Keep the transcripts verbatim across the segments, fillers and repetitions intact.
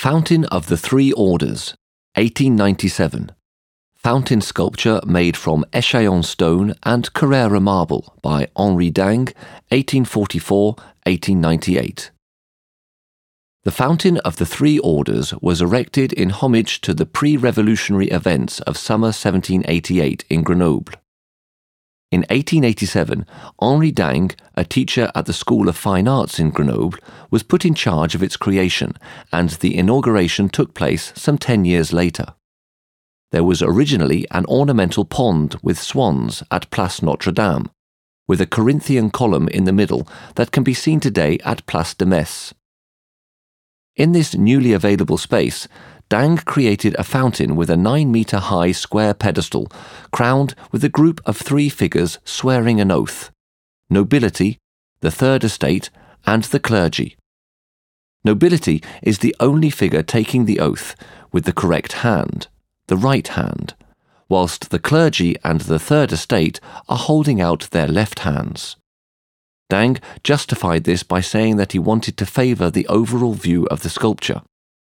Fountain of the Three Orders, eighteen ninety-seven. Fountain sculpture made from Échallens stone and Carrara marble by Henri Dang, eighteen forty-four to eighteen ninety-eight. The Fountain of the Three Orders was erected in homage to the pre-revolutionary events of summer seventeen eighty-eight in Grenoble. In eighteen eighty-seven, Henri Dang, a teacher at the School of Fine Arts in Grenoble, was put in charge of its creation, and the inauguration took place some ten years later. There was originally an ornamental pond with swans at Place Notre-Dame, with a Corinthian column in the middle that can be seen today at Place de Metz. In this newly available space, Dang created a fountain with a nine-metre-high square pedestal, crowned with a group of three figures swearing an oath: nobility, the third estate, and the clergy. Nobility is the only figure taking the oath with the correct hand, the right hand, whilst the clergy and the third estate are holding out their left hands. Dang justified this by saying that he wanted to favour the overall view of the sculpture.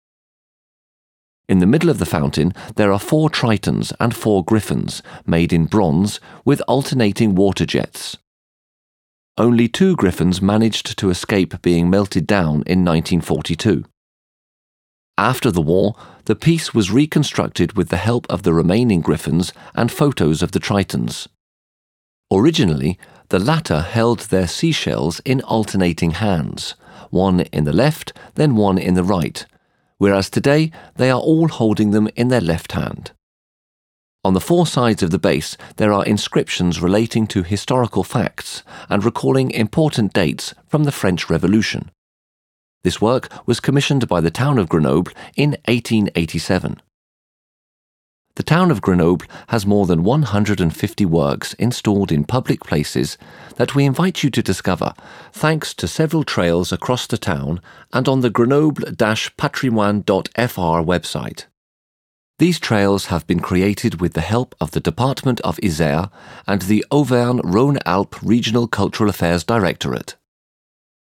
In the middle of the fountain there are four tritons and four griffins, made in bronze, with alternating water jets. Only two griffins managed to escape being melted down in nineteen forty-two. After the war, the piece was reconstructed with the help of the remaining griffins and photos of the tritons. Originally, the latter held their seashells in alternating hands, one in the left, then one in the right, whereas today they are all holding them in their left hand. On the four sides of the base there are inscriptions relating to historical facts and recalling important dates from the French Revolution. This work was commissioned by the town of Grenoble in eighteen eighty-seven. The town of Grenoble has more than one hundred fifty works installed in public places that we invite you to discover, thanks to several trails across the town and on the grenoble dash patrimoine dot f r website. These trails have been created with the help of the Department of Isère and the Auvergne-Rhône-Alpes Regional Cultural Affairs Directorate.